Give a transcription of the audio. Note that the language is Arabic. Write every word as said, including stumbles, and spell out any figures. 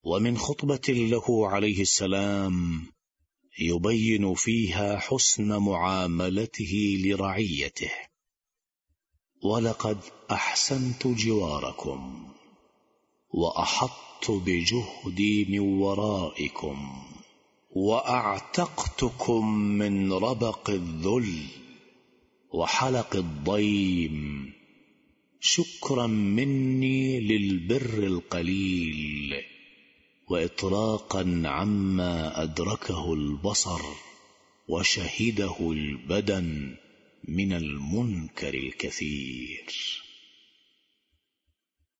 ومن خطبة له عليه السلام يبين فيها حسن معاملته لرعيته: ولقد أحسنت جواركم وأحطت بجهدي من ورائكم وأعتقتكم من ربق الذل وحلق الضيم، شكرا مني للبر القليل وإطراقا عما أدركه البصر وشهده البدن من المنكر الكثير.